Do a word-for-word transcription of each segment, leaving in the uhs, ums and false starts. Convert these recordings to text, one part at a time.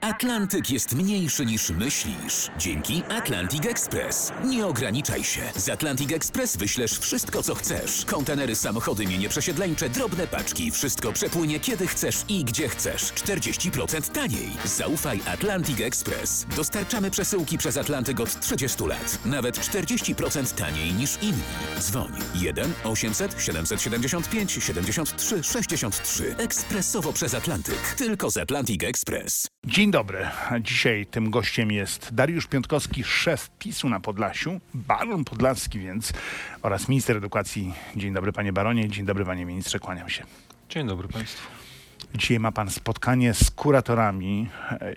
Atlantyk jest mniejszy niż myślisz. Dzięki Atlantic Express. Nie ograniczaj się. Z Atlantic Express wyślesz wszystko, co chcesz. Kontenery, samochody, mienie przesiedleńcze, drobne paczki. Wszystko przepłynie kiedy chcesz i gdzie chcesz. czterdzieści procent taniej. Zaufaj Atlantic Express. Dostarczamy przesyłki przez Atlantyk od trzydziestu lat. Nawet czterdzieści procent taniej niż inni. Dzwoń jeden osiemset siedemset siedemdziesiąt pięć siedemdziesiąt trzy sześćdziesiąt trzy. Ekspresowo przez Atlantyk. Tylko z Atlantic Express. Dzień dobry. Dzisiaj tym gościem jest Dariusz Piontkowski, szef PiSu na Podlasiu, baron podlaski więc, oraz minister edukacji. Dzień dobry panie baronie, dzień dobry panie ministrze, kłaniam się. Dzień dobry państwu. Dzisiaj ma pan spotkanie z kuratorami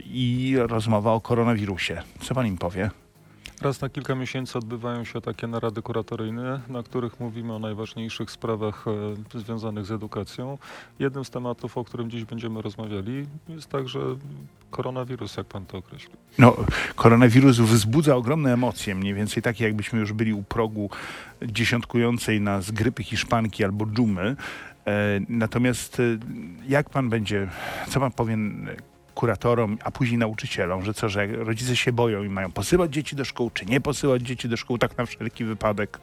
i rozmowa o koronawirusie. Co pan im powie? Raz na kilka miesięcy odbywają się takie narady kuratoryjne, na których mówimy o najważniejszych sprawach e, związanych z edukacją. Jednym z tematów, o którym dziś będziemy rozmawiali, jest także koronawirus, jak pan to określił. No, koronawirus wzbudza ogromne emocje, mniej więcej takie, jakbyśmy już byli u progu dziesiątkującej nas grypy hiszpanki albo dżumy. E, natomiast e, jak pan będzie, co pan powie kuratorom, a później nauczycielom, że co, że rodzice się boją i mają posyłać dzieci do szkół, czy nie posyłać dzieci do szkół, tak na wszelki wypadek?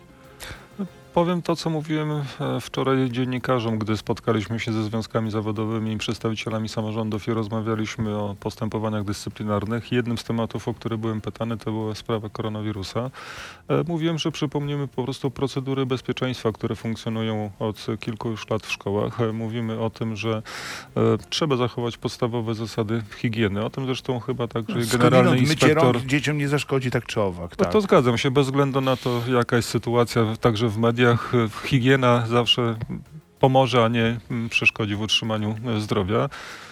Powiem to, co mówiłem wczoraj dziennikarzom, gdy spotkaliśmy się ze związkami zawodowymi i przedstawicielami samorządów i rozmawialiśmy o postępowaniach dyscyplinarnych. Jednym z tematów, o który byłem pytany, to była sprawa koronawirusa. Mówiłem, że przypomnimy po prostu procedury bezpieczeństwa, które funkcjonują od kilku już lat w szkołach. Mówimy o tym, że trzeba zachować podstawowe zasady higieny. O tym zresztą chyba także no, generalny inspektor... Rąk dzieciom nie zaszkodzi tak czy owak. Tak? No to zgadzam się, bez względu na to, jaka jest sytuacja także w mediach. Higiena zawsze pomoże, a nie przeszkodzi w utrzymaniu zdrowia.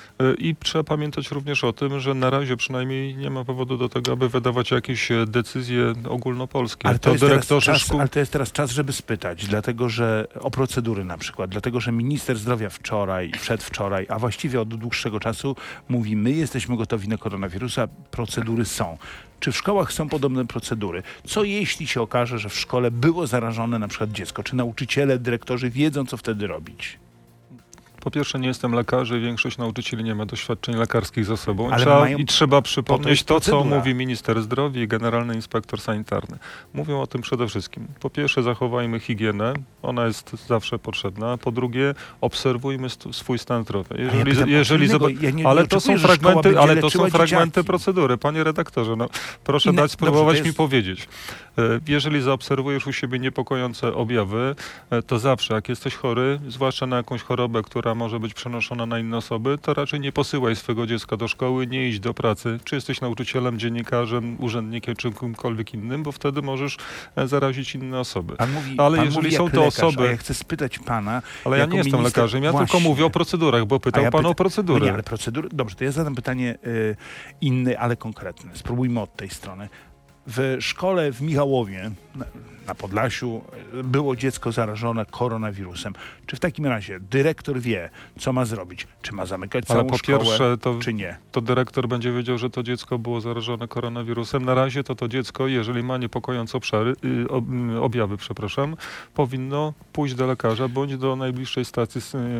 I trzeba pamiętać również o tym, że na razie przynajmniej nie ma powodu do tego, aby wydawać jakieś decyzje ogólnopolskie. Ale to, to jest dyrektorzy czas, szkół... ale to jest teraz czas, żeby spytać, dlatego że o procedury na przykład, dlatego że minister zdrowia wczoraj, przedwczoraj, a właściwie od dłuższego czasu mówi, my jesteśmy gotowi na koronawirusa, procedury są. Czy w szkołach są podobne procedury? Co jeśli się okaże, że w szkole było zarażone na przykład dziecko? Czy nauczyciele, dyrektorzy wiedzą, co wtedy robić? Po pierwsze, nie jestem lekarzem, większość nauczycieli nie ma doświadczeń lekarskich za sobą. Ale Trzeba, mają... I trzeba przypomnieć to, co procedura. mówi minister zdrowia i generalny inspektor sanitarny. Mówią o tym przede wszystkim. Po pierwsze, zachowajmy higienę, ona jest zawsze potrzebna. Po drugie, obserwujmy st- swój stan zdrowia. Jeżeli, ja jeżeli zob- ja nie, ale nie to są oczekuję, fragmenty, ale to są fragmenty dzieciaki. procedury. Panie redaktorze, no, proszę Inne... dać spróbować Dobrze, mi powiedzieć. Jeżeli zaobserwujesz u siebie niepokojące objawy, to zawsze, jak jesteś chory, zwłaszcza na jakąś chorobę, która może być przenoszona na inne osoby, to raczej nie posyłaj swego dziecka do szkoły, nie idź do pracy, czy jesteś nauczycielem, dziennikarzem, urzędnikiem, czy kimkolwiek innym, bo wtedy możesz zarazić inne osoby. Pan mówi, ale pan jeżeli mówi są jak to lekarz, osoby... a ja chcę spytać pana... Ale ja nie jestem minister... lekarzem, ja Właśnie. tylko mówię o procedurach, bo pytał ja pan pyta... o procedury. No nie, ale procedury... Dobrze, to ja zadam pytanie y, inne, ale konkretne. Spróbujmy od tej strony. W szkole w Michałowie na, na Podlasiu było dziecko zarażone koronawirusem. Czy w takim razie dyrektor wie, co ma zrobić? Czy ma zamykać całą Ale po szkołę, pierwsze, to, czy nie? to dyrektor będzie wiedział, że to dziecko było zarażone koronawirusem. Na razie to to dziecko, jeżeli ma niepokojące obszary, yy, ob, yy, objawy, przepraszam, powinno pójść do lekarza bądź do najbliższej stacji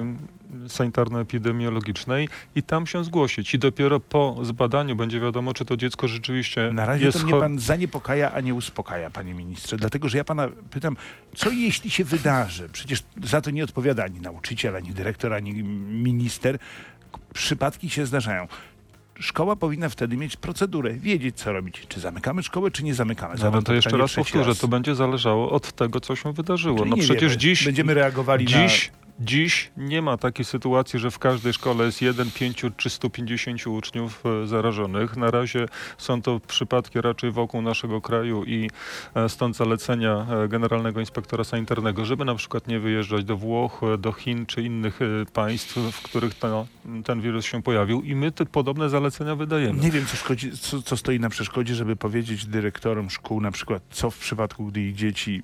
yy, sanitarno-epidemiologicznej i tam się zgłosić. I dopiero po zbadaniu będzie wiadomo, czy to dziecko rzeczywiście Na razie jest to mnie cho- pan zaniepokaja, a nie uspokaja, panie ministrze. Dlatego, że ja pana pytam, co jeśli się wydarzy? Przecież za to nie odpowiada ani nauczyciel, ani dyrektor, ani minister. Przypadki się zdarzają. Szkoła powinna wtedy mieć procedurę, wiedzieć, co robić. Czy zamykamy szkołę, czy nie zamykamy? No, no to jeszcze raz powtórzę, raz. to będzie zależało od tego, co się wydarzyło. Czyli No nie przecież wiemy. dziś... Będziemy reagowali dziś, na... Dziś nie ma takiej sytuacji, że w każdej szkole jest jeden, pięciu czy stu pięćdziesięciu uczniów e, zarażonych. Na razie są to przypadki raczej wokół naszego kraju i e, stąd zalecenia e, Generalnego Inspektora Sanitarnego, żeby na przykład nie wyjeżdżać do Włoch, e, do Chin czy innych e, państw, w których to, ten wirus się pojawił i my te podobne zalecenia wydajemy. Nie wiem, co, szkodzi, co, co stoi na przeszkodzie, żeby powiedzieć dyrektorom szkół na przykład, co w przypadku, gdy ich dzieci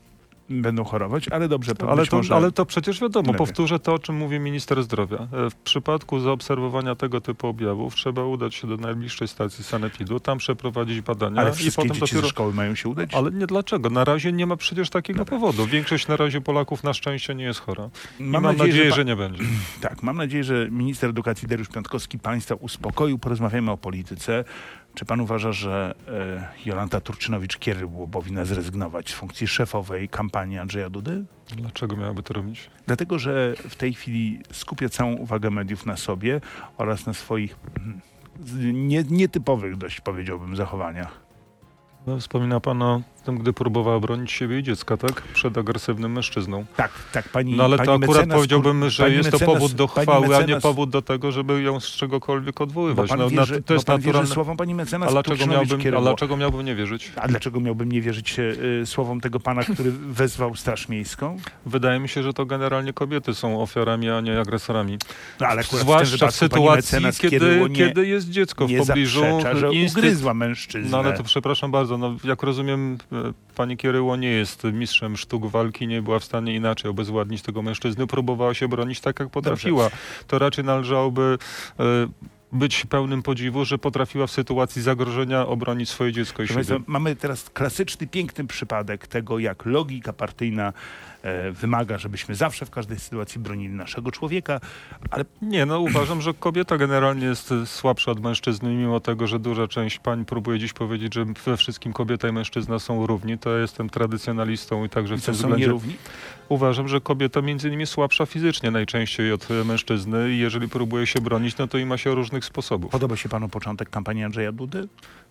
będą chorować, ale dobrze, to Ale być to, może... ale to przecież wiadomo, lepiej. powtórzę to, o czym mówi minister zdrowia. E, W przypadku zaobserwowania tego typu objawów trzeba udać się do najbliższej stacji sanepidu, tam przeprowadzić badania Ale i wszystkie potem dzieci dopiero... ze szkoły mają się udać? Ale nie dlaczego? Na razie nie ma przecież takiego Dobra. powodu. Większość na razie Polaków na szczęście nie jest chora. I mam, nadzieję, nadzieję, pa- że nie będzie. Tak, mam nadzieję, że minister edukacji Dariusz Piontkowski państwa uspokoił. Porozmawiamy o polityce. Czy pan uważa, że e, Jolanta Turczynowicz-Kieryło powinna zrezygnować z funkcji szefowej kampanii Andrzeja Dudy? Dlaczego miałaby to robić? Dlatego, że w tej chwili skupia całą uwagę mediów na sobie oraz na swoich mm, z- nie, nietypowych dość, powiedziałbym, zachowaniach. No, wspomina pan o tym, gdy próbowała bronić siebie i dziecka, tak? Przed agresywnym mężczyzną. Tak, tak, pani No ale pani to akurat mecenas, powiedziałbym, że pani jest to mecenas- powód do pani chwały, a nie mecenas- powód do tego, żeby ją z czegokolwiek Bo odwoływać. pan No, na, wierzy, to jest bo pan wierzy naturalne. słowom pani mecenas A dlaczego, miałbym, a Turczynowicz-Kieryło. dlaczego miałbym nie wierzyć? A dlaczego miałbym nie wierzyć y, słowom tego pana, który wezwał Straż Miejską? Wydaje mi się, że to generalnie kobiety są ofiarami, a nie agresorami. No, ale akurat w tym Zwłaszcza w wypadku pani sytuacji, mecenas kiedy, Kieryło nie, kiedy jest dziecko nie w pobliżu. zaprzecza, że instyt- ugryzła mężczyznę. No ale to przepraszam bardzo, no, jak rozumiem, e, pani Kieryło nie jest mistrzem sztuk walki, nie była w stanie inaczej obezwładnić tego mężczyzny, próbowała się bronić tak, jak potrafiła. To raczej należałoby e, być pełnym podziwu, że potrafiła w sytuacji zagrożenia obronić swoje dziecko i Proszę siebie. Państwa, mamy teraz klasyczny, piękny przypadek tego, jak logika partyjna e, wymaga, żebyśmy zawsze w każdej sytuacji bronili naszego człowieka, ale Nie, no uważam, że kobieta generalnie jest e, słabsza od mężczyzny, mimo tego, że duża część pań próbuje dziś powiedzieć, że we wszystkim kobieta i mężczyzna są równi. To ja jestem tradycjonalistą i także i w co, tym są względzie nierówni? uważam, że kobieta między innymi jest słabsza fizycznie najczęściej od e, mężczyzny i jeżeli próbuje się bronić, no to i ma się różnych sposobów. Podoba się panu początek kampanii Andrzeja Dudy?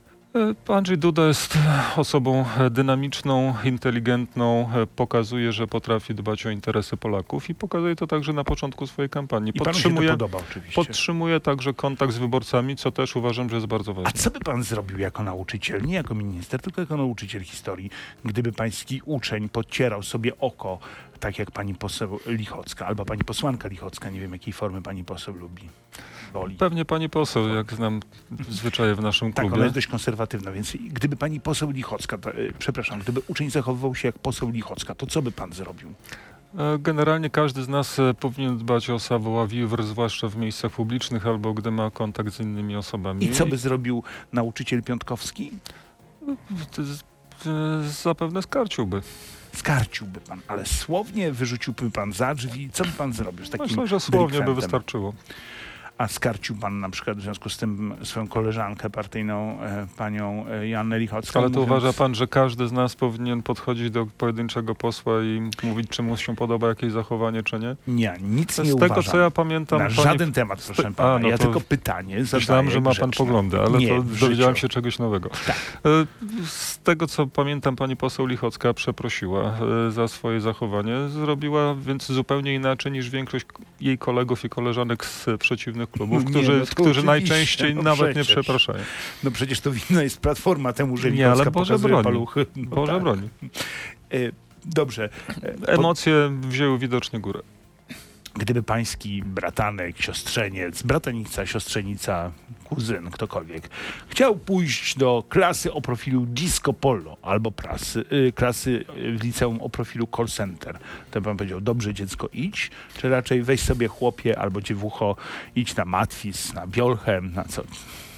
E, Andrzej Duda jest osobą e, dynamiczną, inteligentną, e, pokazuje, że potrafi dbać o interesy Polaków i pokazuje to także na początku swojej kampanii. I panu się to Podtrzymuje, podoba oczywiście. podtrzymuje także kontakt z wyborcami, co też uważam, że jest bardzo A ważne. co by pan zrobił jako nauczyciel, nie jako minister, tylko jako nauczyciel historii, gdyby pański uczeń podcierał sobie oko, tak jak pani poseł Lichocka, albo pani posłanka Lichocka, nie wiem jakiej formy pani poseł lubi, woli. Pewnie pani poseł, jak znam zwyczaje w naszym Tak, ona klubie. jest dość konserwatywna, więc gdyby pani poseł Lichocka, to, e, przepraszam, gdyby uczeń zachowywał się jak poseł Lichocka, to co by pan zrobił? E, Generalnie każdy z nas e, powinien dbać o savoir-vivre, zwłaszcza w miejscach publicznych albo gdy ma kontakt z innymi osobami. I co by zrobił nauczyciel Piątkowski? Z- z- Zapewne skarciłby. Skarciłby pan, ale słownie wyrzuciłby pan za drzwi. Co by pan zrobił z takim Myślę, że słownie by delikwentem? wystarczyło. A skarcił pan na przykład w związku z tym swoją koleżankę partyjną, e, panią e, Joannę Lichocką? Ale to mówiąc- uważa pan, że każdy z nas powinien podchodzić do pojedynczego posła i mówić, czy mu się podoba jakieś zachowanie, czy nie? Nie, nic Z nie tego, uważam. co ja pamiętam... Na pani- żaden temat, proszę A, pana. no Ja to tylko pytanie zadaję Myślałem, że ma pan grzeczne. poglądy, ale Nie, to w dowiedziałem życiu. się czegoś nowego. Tak. E, Z tego, co pamiętam, pani poseł Lichocka przeprosiła e, za swoje zachowanie. Zrobiła więc zupełnie inaczej niż większość k- jej kolegów i koleżanek z których klubów, Nie, którzy, no to którzy oczywiście, najczęściej no nawet nie przecież. przepraszają. No przecież to winna jest Platforma temu, że Nie, ale Lichocka Boże pokazuje broni. paluchy. No Boże tak. broni. E, Dobrze. E, po- Emocje wzięły widocznie górę. Gdyby pański bratanek, siostrzeniec, bratanica, siostrzenica, kuzyn, ktokolwiek, chciał pójść do klasy o profilu disco polo albo prasy, y, klasy y, w liceum o profilu call center, to pan powiedział, dobrze dziecko idź, czy raczej weź sobie chłopie albo dziewucho, idź na matwis, na biolchem, na co?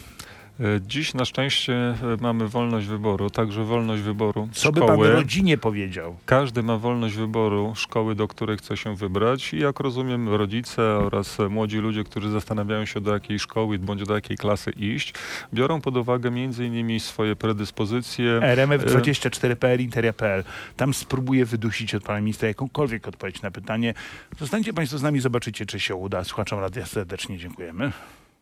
E, Dziś na szczęście e, mamy wolność wyboru, także wolność wyboru Co by pan szkoły. rodzinie powiedział? Każdy ma wolność wyboru szkoły, do której chce się wybrać i jak rozumiem rodzice oraz e, młodzi ludzie, którzy zastanawiają się do jakiej szkoły bądź do jakiej klasy iść, biorą pod uwagę między innymi swoje predyspozycje. R M F e, dwadzieścia cztery kropka p l, interia kropka p l. Tam spróbuję wydusić od pana ministra jakąkolwiek odpowiedź na pytanie. Zostańcie państwo z nami, zobaczycie, czy się uda. Słuchaczom radia serdecznie dziękujemy.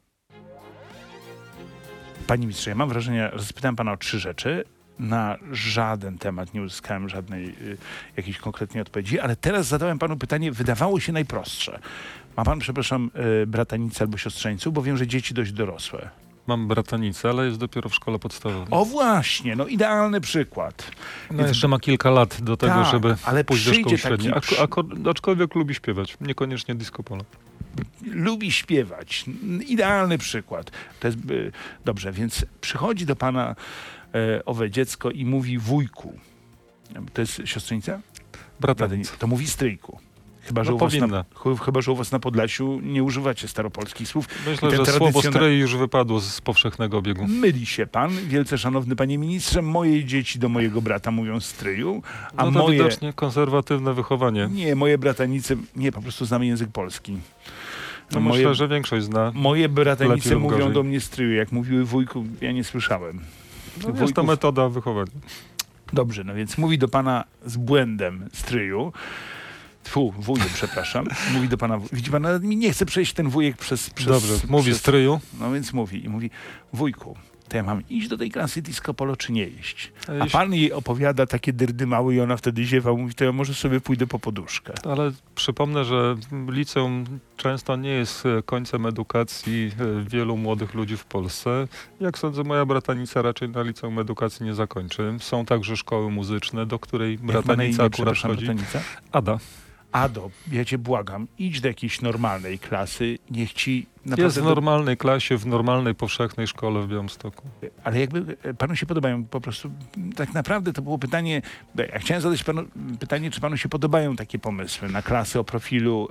Panie ministrze, ja mam wrażenie, że spytałem pana o trzy rzeczy. Na żaden temat nie uzyskałem żadnej y, jakiejś konkretnej odpowiedzi, ale teraz zadałem panu pytanie, wydawało się najprostsze. Ma pan, przepraszam, y, bratanicę albo siostrzeńców, bo wiem, że dzieci dość dorosłe. Mam bratanicę, ale jest dopiero w szkole podstawowej. O właśnie, no idealny przykład. No jeszcze ma kilka lat do tego, Tak, żeby ale pójść do szkoły przyjdzie taki średniej. przy- Ako, ako, aczkolwiek lubi śpiewać, niekoniecznie disco polo. Lubi śpiewać. Idealny przykład. To jest, y, dobrze, więc przychodzi do pana e, owe dziecko i mówi wujku. To jest siostrzenica? Bratanica. To mówi stryjku. Chyba, że No u was na, powinna. ch- chyba, że u was na Podlasiu nie używacie staropolskich słów. Myślę, I ten że słowo tradycjona- stryj już wypadło z powszechnego obiegu. Myli się pan, wielce szanowny panie ministrze. Moje dzieci do mojego brata mówią stryju, a No to moje... widocznie konserwatywne wychowanie. Nie, moje bratanice... Nie, po prostu znamy język polski. No moje, myślę, że większość zna. moje bratanice lepiej lub mówią gorzej. do mnie stryju. Jak mówiły wujku, ja nie słyszałem. No, jest to Wujków- metoda wychowania. Dobrze, no więc mówi do pana z błędem stryju. Tfu, wuju, przepraszam. Mówi do pana, widzi pan, nawet mi nie chce przejść ten wujek przez... przez Dobrze, mówi przez, stryju. No więc mówi i mówi, wujku, to ja mam iść do tej klasy disco polo, czy nie iść? A A jeśli- pan jej opowiada takie dyrdymały i ona wtedy ziewa, mówi, to ja może sobie pójdę po poduszkę. Ale przypomnę, że liceum często nie jest e, końcem edukacji e, wielu młodych ludzi w Polsce. Jak sądzę, moja bratanica raczej na liceum edukacji nie zakończy. Są także szkoły muzyczne, do której Jak ma na bratanica imię, akurat przepraszam, chodzi. bratanica? Ada. Ado, ja cię błagam, idź do jakiejś normalnej klasy, niech ci naprawdę... Jest w do- normalnej klasie, w normalnej, powszechnej szkole w Białymstoku. Ale jakby e, panu się podobają po prostu, tak naprawdę to było pytanie, ja chciałem zadać panu pytanie, czy panu się podobają takie pomysły na klasy o profilu,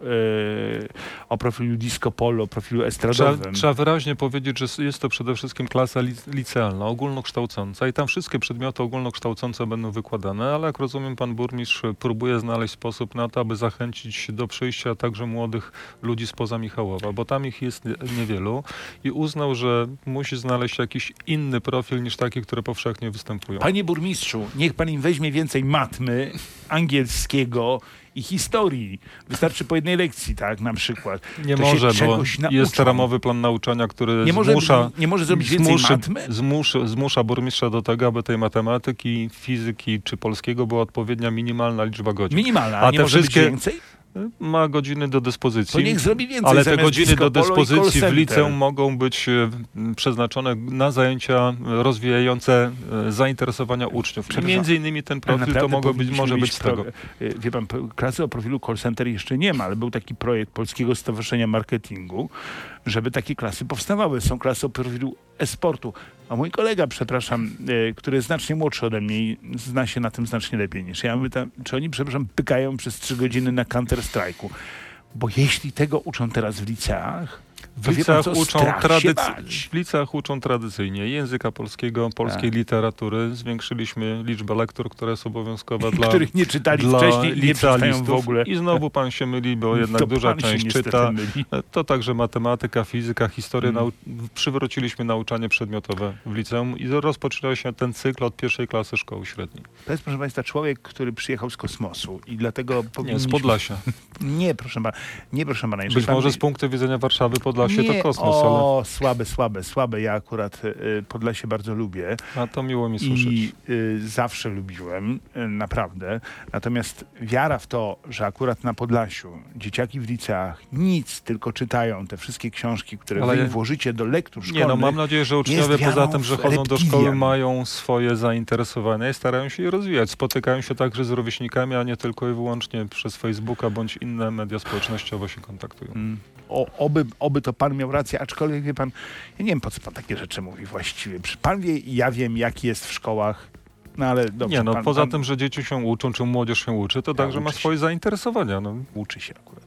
e, o profilu disco polo, o profilu Trzeba, estradowym. trzeba wyraźnie powiedzieć, że jest to przede wszystkim klasa li, licealna, ogólnokształcąca i tam wszystkie przedmioty ogólnokształcące będą wykładane, ale jak rozumiem, pan burmistrz próbuje znaleźć sposób na to, aby zachęcić do przyjścia także młodych ludzi spoza Michałowa, bo tam ich jest nie- niewielu i uznał, że musi znaleźć jakiś inny profil niż taki, które powszechnie występują. Panie burmistrzu, niech pan im weźmie więcej matmy, angielskiego i historii. Wystarczy po jednej lekcji, tak, na przykład. Nie To się może, bo czegoś nauczą. jest ramowy plan nauczania, który Nie może, zmusza, nie może zrobić więcej zmuszy, matmy? zmuszy, zmusza burmistrza do tego, aby tej matematyki, fizyki czy polskiego była odpowiednia minimalna liczba godzin. Minimalna, A a nie te może wszystkie- być więcej? Ma godziny do dyspozycji. To niech zrobi więcej. Ale te zamiast godziny disco do polo i dyspozycji call w liceum center. mogą być e, m, przeznaczone na zajęcia e, rozwijające e, zainteresowania uczniów. I Przepraszam, między innymi ten Ale profil to naprawdę mogło być, powinniśmy może mieć być z tego. pro- y, Wie pan, p- klasy o profilu call center jeszcze nie ma, ale był taki projekt Polskiego Stowarzyszenia Marketingu, żeby takie klasy powstawały. Są klasy o profilu e-sportu. A mój kolega, przepraszam, y, który jest znacznie młodszy ode mnie i zna się na tym znacznie lepiej niż ja, mówię tam, czy oni, przepraszam, pykają przez trzy godziny na Counter-Strike'u. Bo jeśli tego uczą teraz w liceach, W to wie pan liceach, co, uczą strach się tradyc... bać. w liceach uczą tradycyjnie języka polskiego, polskiej Tak. literatury. Zwiększyliśmy liczbę lektur, która jest obowiązkowa dla, Których nie czytali dla wcześniej i nie czytają w licealistów. ogóle. I znowu pan się myli, bo jednak To duża pan się część niestety czyta. myli. To także matematyka, fizyka, historia. Mm. Nau... Przywróciliśmy nauczanie przedmiotowe w liceum i rozpoczyna się ten cykl od pierwszej klasy szkoły średniej. To jest, proszę państwa, człowiek, który przyjechał z kosmosu i dlatego Nie, powinniśmy... z Podlasia. Nie, proszę pana, nie, proszę pana. jeżeli Być pan- może z punktu widzenia Warszawy Podlasie nie, to kosmos, ale O, słabe, słabe, słabe. Ja akurat y, Podlasie bardzo lubię a to miło mi słyszeć. i y, zawsze lubiłem, y, naprawdę. Natomiast wiara w to, że akurat na Podlasiu dzieciaki w liceach nic, tylko czytają te wszystkie książki, które Ale wy ja- im włożycie do lektur szkolnych. Nie, no mam nadzieję, że uczniowie wiarą poza tym, że w chodzą do reptilian. szkoły, mają swoje zainteresowania i starają się je rozwijać. Spotykają się także z rówieśnikami, a nie tylko i wyłącznie przez Facebooka bądź inne media społecznościowe się kontaktują. Mm. O, oby, oby to pan miał rację, aczkolwiek wie pan, ja nie wiem, po co pan takie rzeczy mówi właściwie. Przecież pan wie i ja wiem, jaki jest w szkołach, no ale dobrze. Nie, no pan, poza pan tym, że dzieci się uczą, czy młodzież się uczy, to Tak, także ma uczy się. swoje zainteresowania. No. uczy się akurat.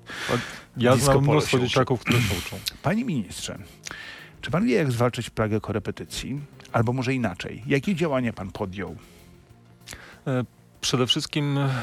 Ja Disco znam polo mnóstwo się uczy. dzieciaków, które się uczą. Panie ministrze, czy pan wie, jak zwalczyć plagę korepetycji? Albo może inaczej, jakie działania pan podjął? E, Przede wszystkim e,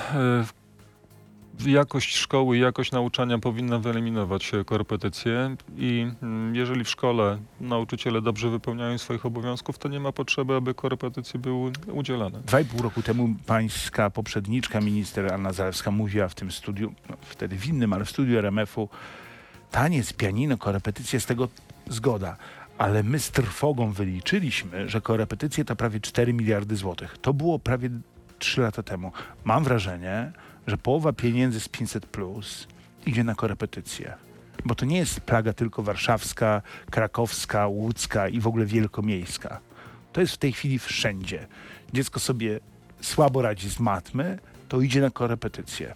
jakość szkoły i jakość nauczania powinna wyeliminować e, korepetycje i mm, jeżeli w szkole nauczyciele dobrze wypełniają swoich obowiązków, to nie ma potrzeby, aby korepetycje były udzielane. Dwa i pół roku temu pańska poprzedniczka, minister Anna Zalewska, mówiła w tym studiu, no, wtedy w innym, ale w studiu R M F-u, taniec, pianino, korepetycje, z tego zgoda. Ale my z trwogą wyliczyliśmy, że korepetycje to prawie cztery miliardy złotych. To było prawie trzy lata temu. Mam wrażenie, że połowa pieniędzy z pięćset plus idzie na korepetycje. Bo to nie jest plaga tylko warszawska, krakowska, łódzka i w ogóle wielkomiejska. To jest w tej chwili wszędzie. Dziecko sobie słabo radzi z matmy, to idzie na korepetycje.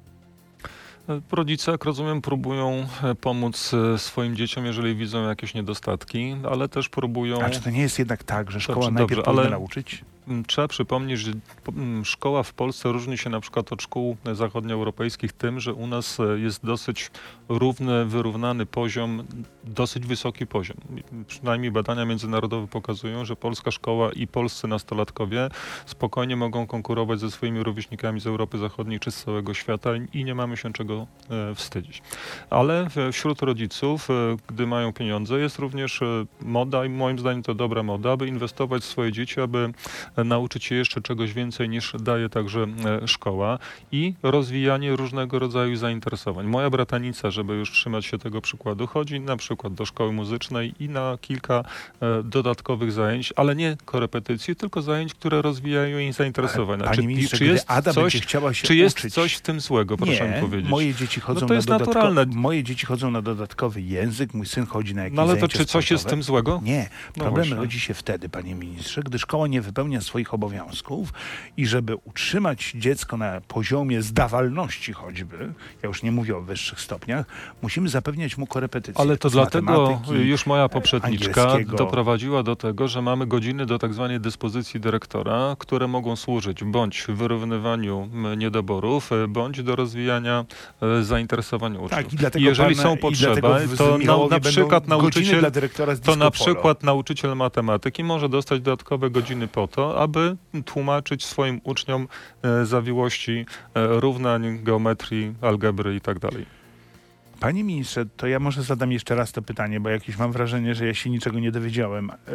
E, Rodzice, jak rozumiem, próbują e, pomóc e, swoim dzieciom, jeżeli widzą jakieś niedostatki, ale też próbują... A czy to nie jest jednak tak, że szkoła Dobrze, najpierw dobrze, powinna ale- nauczyć? m, trzeba przypomnieć, że po- m, szkoła w Polsce różni się na przykład od szkół zachodnioeuropejskich tym, że u nas e, jest dosyć równy, wyrównany poziom, dosyć wysoki poziom. I przynajmniej badania międzynarodowe pokazują, że polska szkoła i polscy nastolatkowie spokojnie mogą konkurować ze swoimi rówieśnikami z Europy Zachodniej czy z całego świata i nie mamy się czego e, wstydzić. Ale e, wśród rodziców, e, gdy mają pieniądze, jest również e, moda i moim zdaniem to dobra moda, aby inwestować w swoje dzieci, aby e, nauczyć się jeszcze czegoś więcej niż daje także e, szkoła i rozwijanie różnego rodzaju zainteresowań. Moja bratanica, żeby już trzymać się tego przykładu, chodzi na przykład do szkoły muzycznej i na kilka e, dodatkowych zajęć, ale nie korepetycji, tylko zajęć, które rozwijają jej zainteresowania. Panie Czy, ministrze, czy gdy jest Ada coś, będzie chciała się czy jest uczyć... coś w tym złego, proszę nie, mi powiedzieć. moje dzieci chodzą No to na jest dodatko... naturalne. Moje dzieci chodzą na dodatkowy język, mój syn chodzi na jakieś No ale to zajęcia czy coś jest w sportowe. tym złego? Nie. No Problem właśnie. rodzi się wtedy, panie ministrze, gdy szkoła nie wypełnia swoich obowiązków i żeby utrzymać dziecko na poziomie zdawalności choćby, ja już nie mówię o wyższych stopniach, musimy zapewniać mu korepetycje. Ale to z dlatego matematyki, już moja poprzedniczka angielskiego. doprowadziła do tego, że mamy godziny do tak zwanej dyspozycji dyrektora, które mogą służyć bądź w wyrównywaniu m, niedoborów, e, bądź do rozwijania e, zainteresowań uczniów. Tak, i dlatego Jeżeli pan, są i potrzeby, dlatego w to na, Michałowie na będą przykład godziny nauczyciel dla dyrektora z to na disco polo. przykład nauczyciel matematyki może dostać dodatkowe godziny po to, aby tłumaczyć swoim uczniom e, zawiłości e, równań, geometrii, algebry i tak dalej. Panie ministrze, to ja może zadam jeszcze raz to pytanie, bo jakieś mam wrażenie, że ja się niczego nie dowiedziałem. E,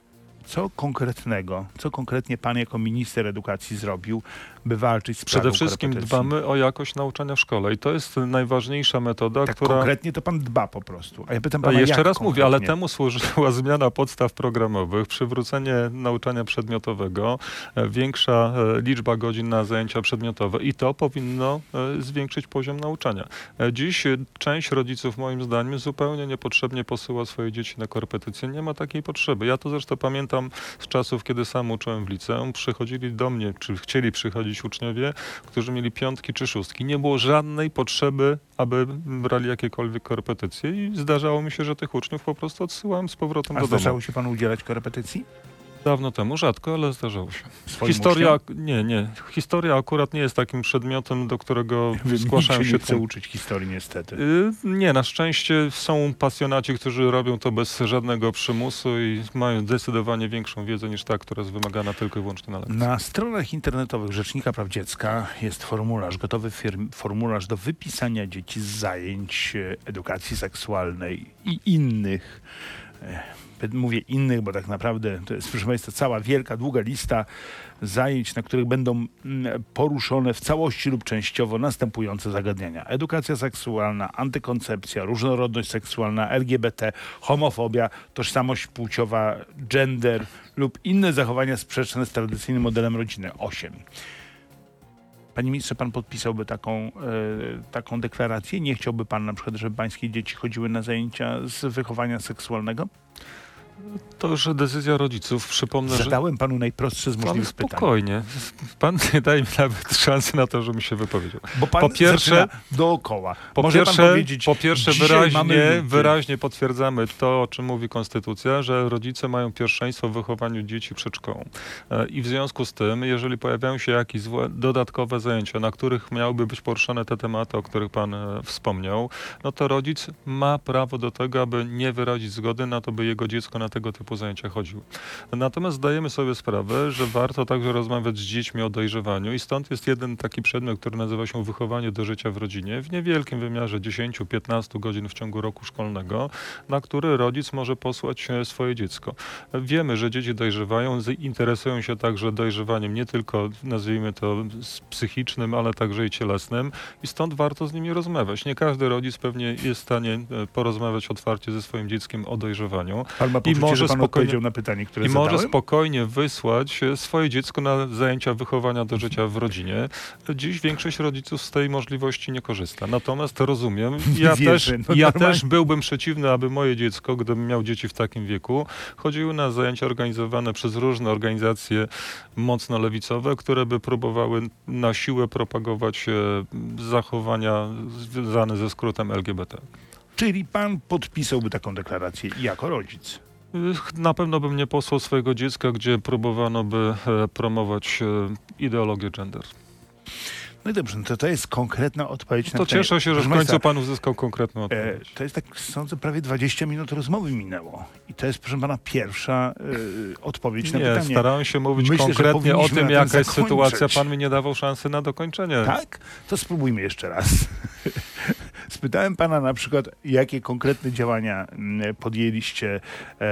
Co konkretnego, co konkretnie pan jako minister edukacji zrobił, by walczyć z Przede sprawą wszystkim korepetycji? dbamy o jakość nauczania w szkole i to jest najważniejsza metoda, Tak która... konkretnie to pan dba po prostu. A ja pytam A pana, jeszcze jak raz mówię, ale konkretnie? temu służyła zmiana podstaw programowych, przywrócenie nauczania przedmiotowego, e, większa e, liczba godzin na zajęcia przedmiotowe i to powinno e, zwiększyć poziom nauczania. E, Dziś e, część rodziców moim zdaniem zupełnie niepotrzebnie posyła swoje dzieci na korepetycje. Nie ma takiej potrzeby. Ja to zresztą pamiętam z czasów, kiedy sam uczyłem w liceum. Przychodzili do mnie, czy chcieli przychodzić uczniowie, którzy mieli piątki czy szóstki. Nie było żadnej potrzeby, aby brali jakiekolwiek korepetycje i zdarzało mi się, że tych uczniów po prostu odsyłałem z powrotem A do domu. zdarzało się panu udzielać korepetycji? Dawno temu, rzadko, ale zdarzało się. Swoim Historia, uczniom? nie, nie. Historia akurat nie jest takim przedmiotem, do którego zgłaszają Nikt się nie chce tłum- uczyć historii niestety. Y, Nie, na szczęście są pasjonaci, którzy robią to bez żadnego przymusu i mają zdecydowanie większą wiedzę niż ta, która jest wymagana tylko i wyłącznie na lekcji. Na stronach internetowych Rzecznika Praw Dziecka jest formularz, gotowy firm, formularz do wypisania dzieci z zajęć e, edukacji seksualnej i innych. E, Mówię innych, bo tak naprawdę to jest, proszę Państwa, cała wielka, długa lista zajęć, na których będą mm, poruszone w całości lub częściowo następujące zagadnienia. Edukacja seksualna, antykoncepcja, różnorodność seksualna, L G B T, homofobia, tożsamość płciowa, gender lub inne zachowania sprzeczne z tradycyjnym modelem rodziny. osiem. Panie ministrze, pan podpisałby taką, e, taką deklarację? Nie chciałby pan na przykład, żeby pańskie dzieci chodziły na zajęcia z wychowania seksualnego? To już decyzja rodziców. Przypomnę, że... Zadałem panu najprostsze z Ale możliwych pytań. spokojnie. Pan nie daje mi nawet szansy na to, żebym się wypowiedział. Bo pan Po pierwsze- zaczyna dookoła. Po Może pierwsze, pan powiedzieć, po pierwsze dzisiaj wyraźnie, mamy luty. wyraźnie potwierdzamy to, o czym mówi Konstytucja, że rodzice mają pierwszeństwo w wychowaniu dzieci przed szkołą. E, I w związku z tym, jeżeli pojawiają się jakieś złe, dodatkowe zajęcia, na których miałyby być poruszane te tematy, o których pan e, wspomniał, no to rodzic ma prawo do tego, aby nie wyrazić zgody na to, by jego dziecko na tego typu zajęcia chodziło. Natomiast zdajemy sobie sprawę, że warto także rozmawiać z dziećmi o dojrzewaniu i stąd jest jeden taki przedmiot, który nazywa się wychowanie do życia w rodzinie, w niewielkim wymiarze dziesięć do piętnastu godzin w ciągu roku szkolnego, na który rodzic może posłać e, swoje dziecko. Wiemy, że dzieci dojrzewają, z- interesują się także dojrzewaniem nie tylko, nazwijmy to, z psychicznym, ale także i cielesnym i stąd warto z nimi rozmawiać. Nie każdy rodzic pewnie jest w stanie e, porozmawiać otwarcie ze swoim dzieckiem o dojrzewaniu. Pan ma poczucie, może że pan spokojnie- odpowiedział na pytanie, które I zadałem? może spokojnie wysłać e, swoje dziecko na zajęcia wychowania do życia w rodzinie. Dziś większość rodziców z tej możliwości nie korzysta. Natomiast rozumiem, ja, wierzę, też, no ja normalnie. też byłbym przeciwny, aby moje dziecko, gdybym miał dzieci w takim wieku, chodziły na zajęcia organizowane przez różne organizacje mocno lewicowe, które by próbowały na siłę propagować e, zachowania związane ze skrótem L G B T. Czyli pan podpisałby taką deklarację jako rodzic? Na pewno bym nie posłał swojego dziecka, gdzie próbowano by e, promować e, ideologię gender. No i dobrze, no to to jest konkretna odpowiedź na To pytanie. cieszę się, że Proszę w końcu państwa, pan uzyskał konkretną E, odpowiedź. to jest tak, sądzę, prawie dwadzieścia minut rozmowy minęło. I to jest, proszę pana, pierwsza e, odpowiedź na Nie, pytanie. starałem się mówić Myślę, że konkretnie o powinniśmy tym, na tym jaka jest zakończyć. sytuacja. Pan mi nie dawał szansy na dokończenie. Tak? To spróbujmy jeszcze raz. Spytałem pana na przykład, jakie konkretne działania mm, podjęliście e, e,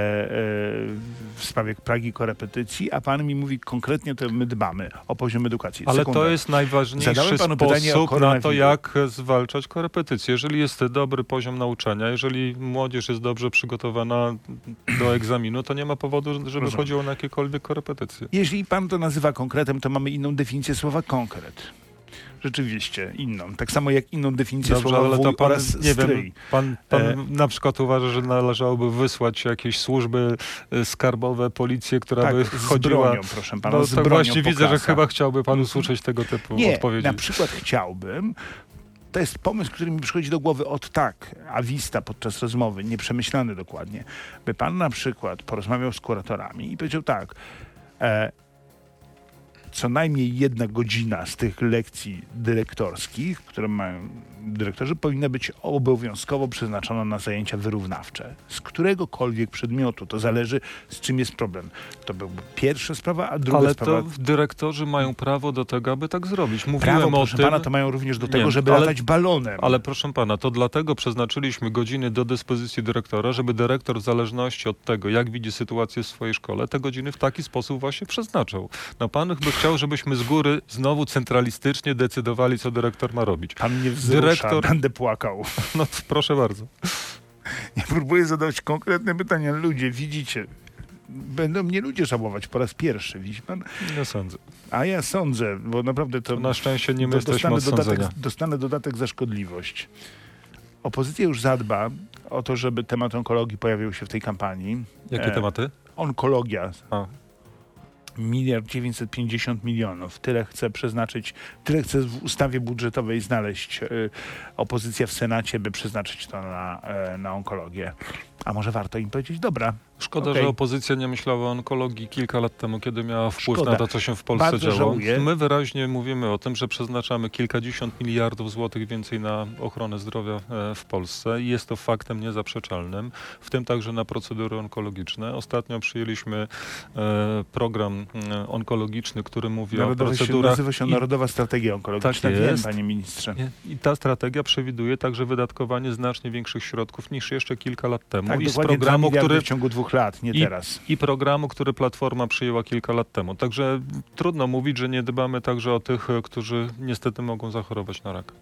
w sprawie Pragi korepetycji, a pan mi mówi konkretnie, to my dbamy o poziom edukacji. Ale Sekundę. to jest najważniejszy Zadałem panu pytanie o sposób na to, koronawirus. jak zwalczać korepetycje. Jeżeli jest dobry poziom nauczania, jeżeli młodzież jest dobrze przygotowana do egzaminu, to nie ma powodu, żeby Rozumiem. chodziło na jakiekolwiek korepetycje. Jeśli pan to nazywa konkretem, to mamy inną definicję słowa konkret. Rzeczywiście, inną. Tak samo jak inną definicję Dobrze, słowa ale wuj to pan, oraz nie stryj. wiem, pan, pan E. na przykład uważa, że należałoby wysłać jakieś służby e, skarbowe, policję, która Tak, by z chodziła... bronią, proszę pana, No z to bronią właśnie po widzę, że klasach. chyba chciałby pan usłyszeć tego typu Nie, odpowiedzi. na przykład chciałbym, to jest pomysł, który mi przychodzi do głowy od tak, a vista podczas rozmowy, nieprzemyślany dokładnie, by pan na przykład porozmawiał z kuratorami i powiedział tak, e, co najmniej jedna godzina z tych lekcji dyrektorskich, które mają dyrektorzy, powinna być obowiązkowo przeznaczona na zajęcia wyrównawcze. Z któregokolwiek przedmiotu. To zależy, z czym jest problem. To byłby pierwsza sprawa, a druga Ale sprawa... to dyrektorzy mają prawo do tego, aby tak zrobić. Mówiłem Prawo, o proszę tym... pana, to mają również do Nie, tego, żeby ale- latać balonem. Ale proszę pana, to dlatego przeznaczyliśmy godziny do dyspozycji dyrektora, żeby dyrektor w zależności od tego, jak widzi sytuację w swojej szkole, te godziny w taki sposób właśnie przeznaczał. No pan by chciał, żebyśmy z góry znowu centralistycznie decydowali, co dyrektor ma robić. Pan mnie wzrusza, Dyrektor- będę płakał. No proszę bardzo. Ja próbuję zadać konkretne pytania. Ludzie, widzicie, będą mnie ludzie żałować po raz pierwszy, widzi pan? Nie sądzę. A ja sądzę, bo naprawdę to... Na szczęście nie my do- jesteśmy dostanę od dodatek, sądzenia. dostanę dodatek za szkodliwość. Opozycja już zadba o to, żeby temat onkologii pojawił się w tej kampanii. Jakie E, tematy? Onkologia. A. Miliard dziewięćset pięćdziesiąt milionów. Tyle chce przeznaczyć, tyle chce w ustawie budżetowej znaleźć y, opozycja w Senacie, by przeznaczyć to na, y, na onkologię. A może warto im powiedzieć, dobra. Szkoda, okej. że opozycja nie myślała o onkologii kilka lat temu, kiedy miała wpływ Szkoda. na to, co się w Polsce Bardzo działo. żałuję. My wyraźnie mówimy o tym, że przeznaczamy kilkadziesiąt miliardów złotych więcej na ochronę zdrowia e, w Polsce i jest to faktem niezaprzeczalnym, w tym także na procedury onkologiczne. Ostatnio przyjęliśmy e, program e, onkologiczny, który mówi Narodowy o się, procedurach. nazywa się i- Narodowa Strategia Onkologiczna. Tak Wiem, jest. panie ministrze. I ta strategia przewiduje także wydatkowanie znacznie większych środków niż jeszcze kilka lat temu. Tak, I z dokładnie dwa programu, miliardy który w ciągu dwóch lat, nie I- teraz. i programu, który Platforma przyjęła kilka lat temu. Także trudno mówić, że nie dbamy także o tych, e, którzy niestety mogą zachorować na rak.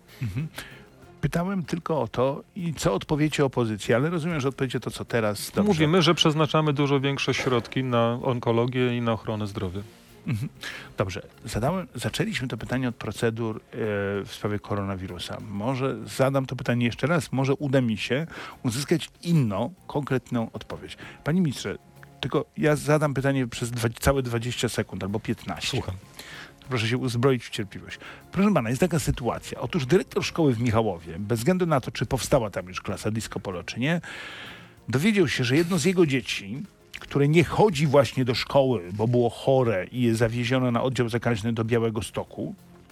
Pytałem tylko o to i co odpowiecie opozycji, ale rozumiem, że odpowiecie to, co teraz. Dobrze. Mówimy, że przeznaczamy dużo większe środki na onkologię i na ochronę zdrowia. Dobrze, zadałem, zaczęliśmy to pytanie od procedur e, w sprawie koronawirusa. Może zadam to pytanie jeszcze raz, może uda mi się uzyskać inną, konkretną odpowiedź. Panie ministrze, tylko ja zadam pytanie przez dwa, całe dwadzieścia sekund albo piętnaście. Słucham. Proszę się uzbroić w cierpliwość. Proszę pana, jest taka sytuacja. Otóż dyrektor szkoły w Michałowie, bez względu na to, czy powstała tam już klasa disco polo, czy nie, dowiedział się, że jedno z jego dzieci, które nie chodzi właśnie do szkoły, bo było chore i jest zawiezione na oddział zakaźny do Białegostoku,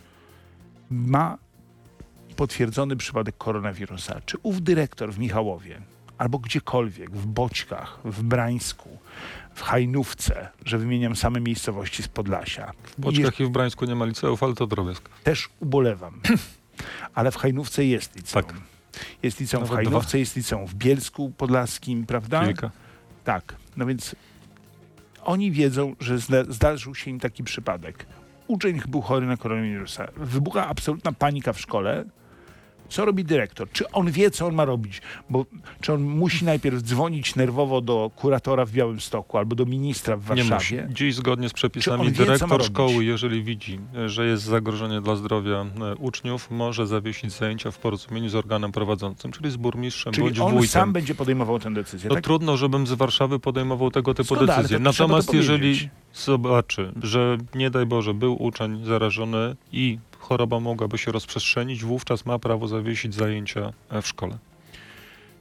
ma potwierdzony przypadek koronawirusa. Czy ów dyrektor w Michałowie, albo gdziekolwiek, w Boćkach, w Brańsku, w Hajnówce, że wymieniam same miejscowości z Podlasia, W Boczkach i w Brańsku nie ma liceów, ale to drobiazg. też ubolewam. Ale w Hajnówce jest liceum. Tak. Jest liceum w Nawet Hajnówce, jest liceum w Bielsku Podlaskim, prawda? Kilka. Tak. No więc oni wiedzą, że zda- zdarzył się im taki przypadek. Uczeń był chory na koronawirusa. Wybucha absolutna panika w szkole. Co robi dyrektor? Czy on wie, co on ma robić? Bo czy on musi najpierw dzwonić nerwowo do kuratora w Białymstoku albo do ministra w Nie musi. Warszawie? Dziś zgodnie z Czy przepisami on wie, co ma dyrektor robić? szkoły, jeżeli widzi, e, że jest zagrożenie dla zdrowia e, uczniów, może zawiesić zajęcia w porozumieniu z organem prowadzącym, czyli z burmistrzem Czyli bądź on wójtem. sam będzie podejmował tę decyzję, No tak? trudno, żebym z Warszawy podejmował tego typu Zgoda, ale decyzje. to trzeba Natomiast to jeżeli powiedzieć. zobaczy, że nie daj Boże, był uczeń zarażony i choroba mogłaby się rozprzestrzenić, wówczas ma prawo zawiesić zajęcia e, w szkole.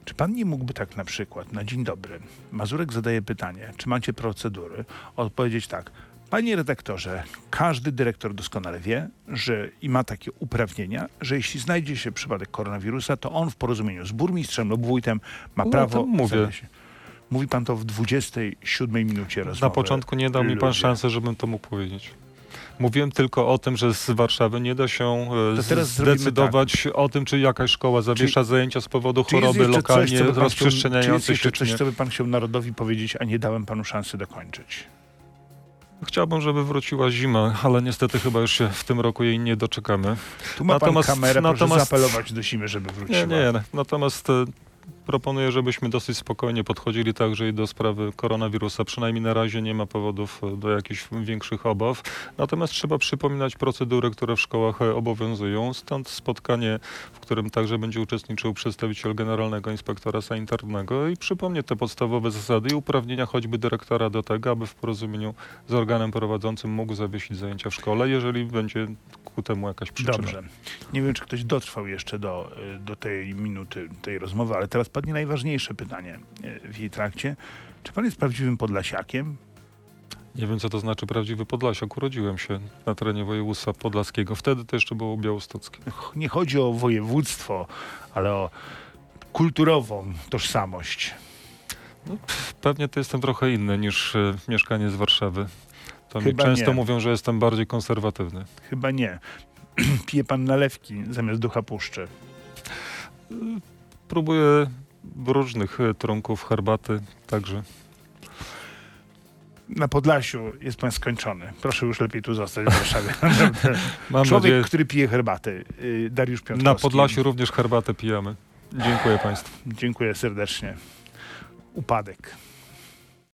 Czy pan nie mógłby tak na przykład, na dzień dobry, Mazurek zadaje pytanie, czy macie procedury, odpowiedzieć tak: panie redaktorze, każdy dyrektor doskonale wie, że i ma takie uprawnienia, że jeśli znajdzie się przypadek koronawirusa, to on w porozumieniu z burmistrzem lub wójtem ma No, prawo... to mówię. zajęć się. Mówi pan to w dwudziestej siódmej minucie rozmowy. Na początku nie dał mi pan Ludzie. szansy, żebym to mógł powiedzieć. Mówiłem tylko o tym, że z Warszawy nie da się e, To teraz zrobimy zdecydować o tym, czy jakaś szkoła zawiesza zajęcia z powodu Czy jest choroby jeszcze lokalnie coś, co by pan chciał- czy jest rozprzestrzeniającej się, jeszcze czy coś, nie. co by pan chciał narodowi powiedzieć, a nie dałem panu szansy dokończyć? Chciałbym, żeby wróciła zima, ale niestety chyba już się w tym roku jej nie doczekamy. Tu ma Natomiast- pan kamerę, proszę natomiast- zaapelować do zimy, żeby wróciła. Nie, nie. Natomiast e, proponuję, żebyśmy dosyć spokojnie podchodzili także i do sprawy koronawirusa. Przynajmniej na razie nie ma powodów e, do jakichś większych obaw. Natomiast trzeba przypominać procedury, które w szkołach e, obowiązują. Stąd spotkanie, w którym także będzie uczestniczył przedstawiciel Generalnego Inspektora Sanitarnego i przypomnie te podstawowe zasady i uprawnienia choćby dyrektora do tego, aby w porozumieniu z organem prowadzącym mógł zawiesić zajęcia w szkole, jeżeli będzie ku temu jakaś przyczyna. Dobrze. Nie wiem, czy ktoś dotrwał jeszcze do, y, do tej minuty, tej rozmowy, ale teraz padnie najważniejsze pytanie y, w jej trakcie. Czy pan jest prawdziwym Podlasiakiem? Nie wiem, co to znaczy prawdziwy Podlasiak. Urodziłem się na terenie województwa podlaskiego. Wtedy to jeszcze było białostockie. Ch- Nie chodzi o województwo, ale o kulturową tożsamość. Pewnie to jestem trochę inny niż e, mieszkaniec z Warszawy. To mi Chyba często nie. mówią, że jestem bardziej konserwatywny. Chyba nie. Pije pan nalewki zamiast ducha puszczy. Próbuję różnych e, trunków, herbaty, także. Na Podlasiu jest pan skończony. Proszę już lepiej tu zostać w Warszawie. Naprawdę. Mam Człowiek, nadzieję, który pije herbatę. Y, Dariusz Piątkowski. na Podlasiu również herbatę pijamy. Dziękuję Państwu. Dziękuję serdecznie. Upadek.